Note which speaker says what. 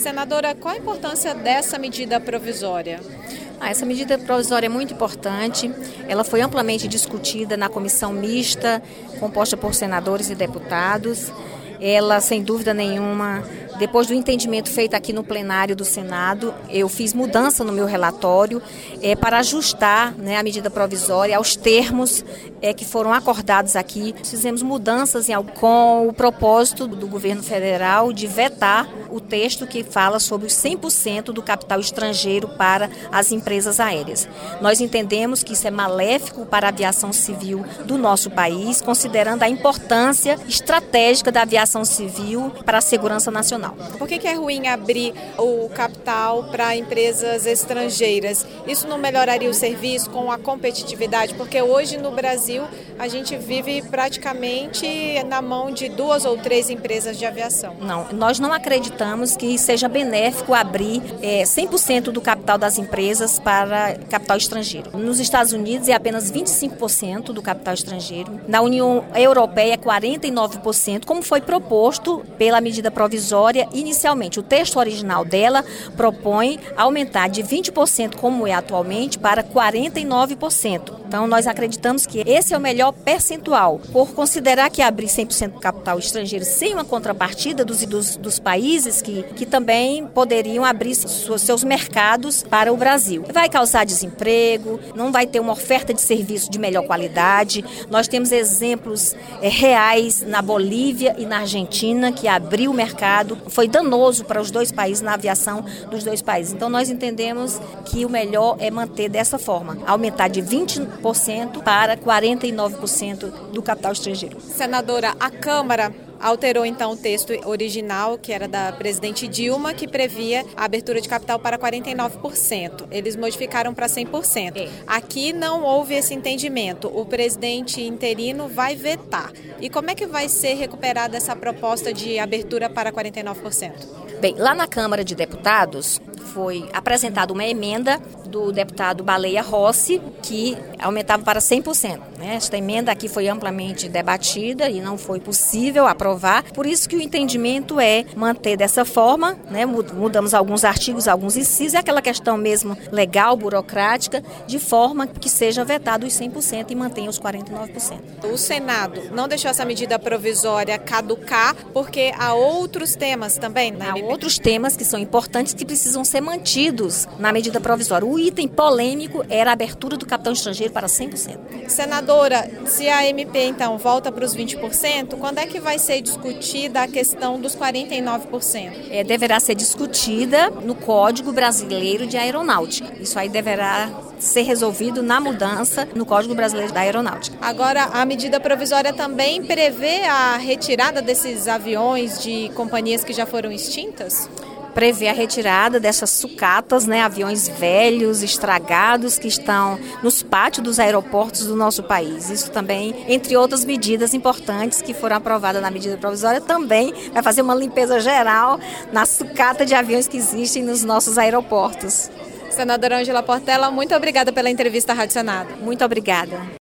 Speaker 1: Senadora, qual a importância dessa medida provisória?
Speaker 2: Essa medida provisória é muito importante. Ela foi amplamente discutida na comissão mista, composta por senadores e deputados. Ela, sem dúvida nenhuma, depois do entendimento feito aqui no plenário do Senado, eu fiz mudança no meu relatório para ajustar, a medida provisória aos termos que foram acordados aqui. Fizemos mudanças com o propósito do governo federal de vetar o texto que fala sobre os 100% do capital estrangeiro para as empresas aéreas. Nós entendemos que isso é maléfico para a aviação civil do nosso país, considerando a importância estratégica da aviação civil para a segurança nacional.
Speaker 1: Por que é ruim abrir o capital para empresas estrangeiras? Isso não melhoraria o serviço com a competitividade? Porque hoje no Brasil a gente vive praticamente na mão de 2 ou 3 empresas de aviação.
Speaker 2: Não, nós não acreditamos que seja benéfico abrir 100% do capital das empresas para capital estrangeiro. Nos Estados Unidos é apenas 25% do capital estrangeiro. Na União Europeia é 49%, como foi proposto pela medida provisória inicialmente. O texto original dela propõe aumentar de 20%, como é atualmente, para 49%. Então, nós acreditamos que esse é o melhor percentual, por considerar que abrir 100% do capital estrangeiro sem uma contrapartida dos países que também poderiam abrir seus mercados para o Brasil. Vai causar desemprego, não vai ter uma oferta de serviço de melhor qualidade. Nós temos exemplos reais na Bolívia e na Argentina, que abriu o mercado, foi danoso para os dois países, na aviação dos dois países. Então, nós entendemos que o melhor é manter dessa forma, aumentar de 20% para 49% do capital estrangeiro.
Speaker 1: Senadora, a Câmara alterou então o texto original, que era da presidente Dilma, que previa a abertura de capital para 49%. Eles modificaram para 100%. Aqui não houve esse entendimento. O presidente interino vai vetar. E como é que vai ser recuperada essa proposta de abertura para 49%?
Speaker 2: Bem, lá na Câmara de Deputados foi apresentada uma emenda do deputado Baleia Rossi, que aumentava para 100%. Esta emenda aqui foi amplamente debatida e não foi possível aprovar, por isso que o entendimento é manter dessa forma, mudamos alguns artigos, alguns incisos, é aquela questão mesmo legal, burocrática, de forma que seja vetado os 100% e mantenha os 49%.
Speaker 1: O Senado não deixou essa medida provisória caducar, porque há outros temas também,
Speaker 2: Há outros temas que são importantes que precisam ser mantidos na medida provisória. O item polêmico era a abertura do capital estrangeiro para 100%.
Speaker 1: Senadora, se a MP então volta para os 20%, quando é que vai ser discutida a questão dos 49%?
Speaker 2: Deverá ser discutida no Código Brasileiro de Aeronáutica. Isso aí deverá ser resolvido na mudança no Código Brasileiro da Aeronáutica.
Speaker 1: Agora, a medida provisória também prevê a retirada desses aviões de companhias que já foram extintas?
Speaker 2: Prevê a retirada dessas sucatas, aviões velhos, estragados, que estão nos pátios dos aeroportos do nosso país. Isso também, entre outras medidas importantes que foram aprovadas na medida provisória, também vai fazer uma limpeza geral na sucata de aviões que existem nos nossos aeroportos.
Speaker 1: Senadora Ângela Portela, muito obrigada pela entrevista à Rádio Senado.
Speaker 2: Muito obrigada.